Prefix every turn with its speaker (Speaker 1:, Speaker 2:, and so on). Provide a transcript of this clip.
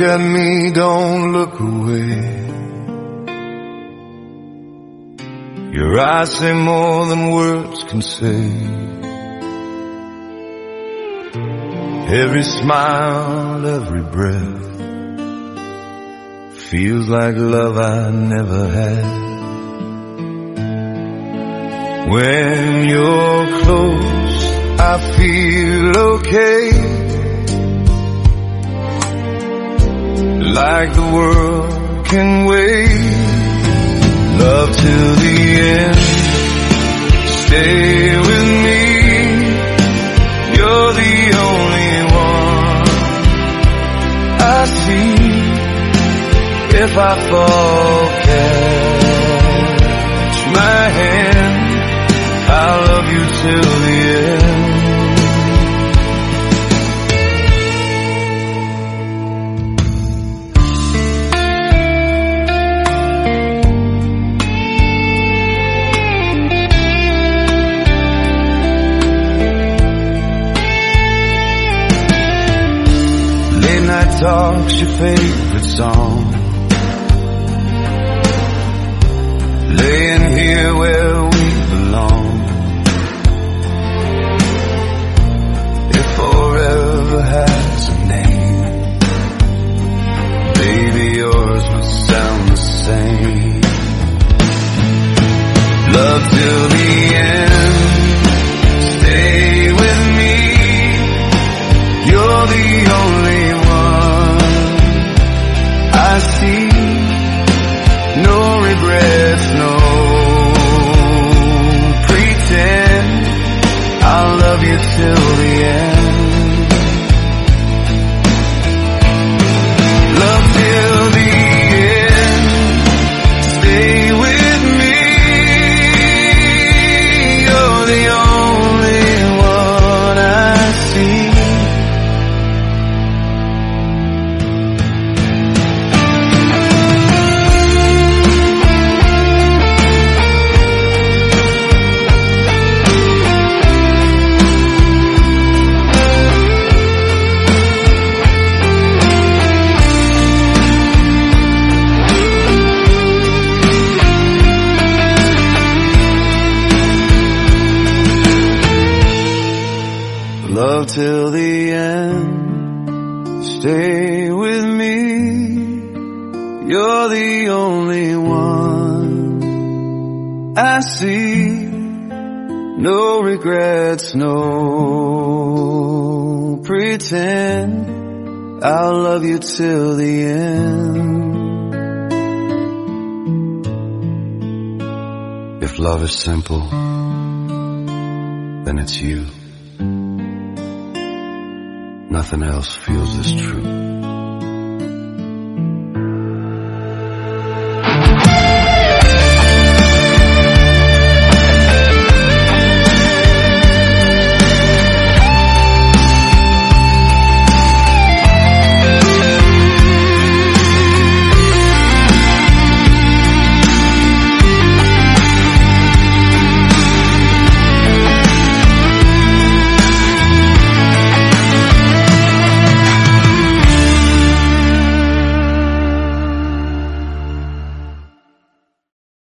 Speaker 1: at me, don't look away. Your eyes say more than words can say. Every smile, every breath feels like love I never had. When you're close, I feel okay, like the world can wait. Love till the end, stay with me. You're the only one I see. If I fall, catch my hand, I'll love you till the end. Late night talks, your favorite song, laying here where we belong. If forever has a name, baby, yours must sound the same. Love till the end, stay with me. You're the only one I see. No regrets, no pretend. I'll love you till the end. Love till the end, stay with me. You're the only one I see. Love till the end, stay with me. You're the only one I see. No regrets, no pretend. I'll love you till the end. If love is simple, then it's you. Nothing else feels this true.